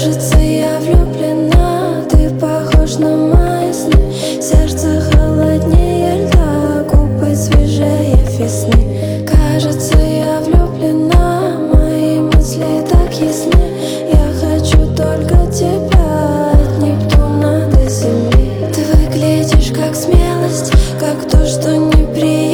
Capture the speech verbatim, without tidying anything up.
Кажется, я влюблена, ты похож на мои сны. Сердце холоднее льда, губы свежее весны. Кажется, я влюблена, мои мысли так ясны. Я хочу только тебя, от Нептуна до Земли. Ты выглядишь как смелость, как то, что неприятно.